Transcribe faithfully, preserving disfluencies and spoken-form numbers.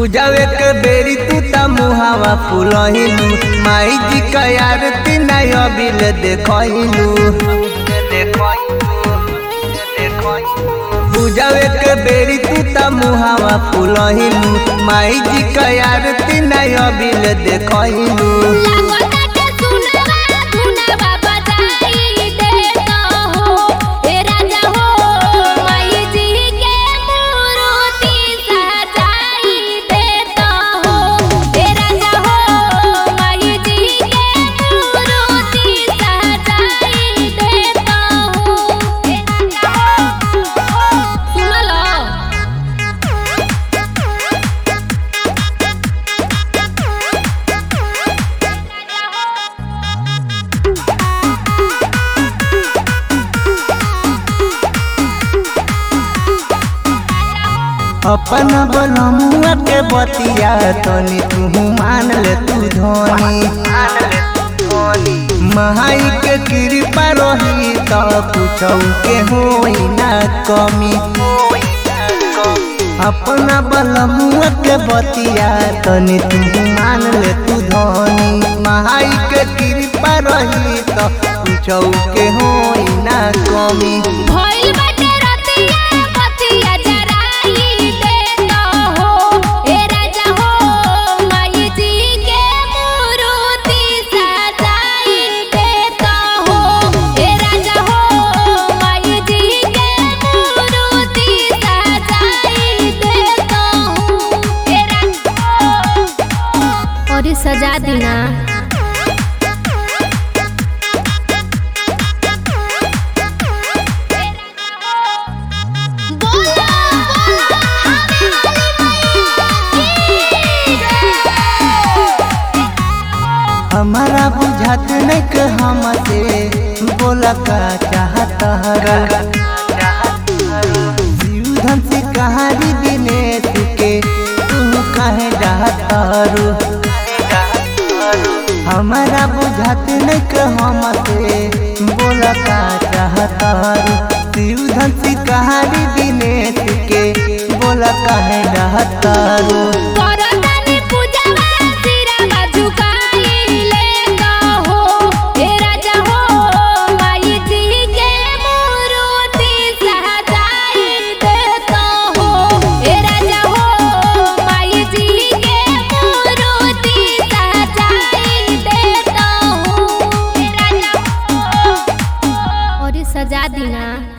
पूजावे के बेरी तू ता मुहावा फुलहिलू माई जी का आरती नय अबिल देखहिलू पूजावे के बेरी तू ता मुहावा फुलहिलू माई जी का आरती नय अबिल देखहिलू। अपन बनमुआ के बतिया तनी तू मान ले तू धोनी महाई के कृपा रही तो पूछौ के होई ना कमी। अपना बलमुआ के बतिया तनी तू मान ले तू धोनी महाई के कृपा रही तो पूछौ के होई ना कमी। सजा देना हमारा बुझात नहीं के हमसे बोला का चाहता जीवधन से कहानी दिनेश के तू कहे जाता हमारा बुझात नहीं के हमसे बोला का चाहता जीवधन से कहानी दिनेश के बोला कहे जाता सजा देना।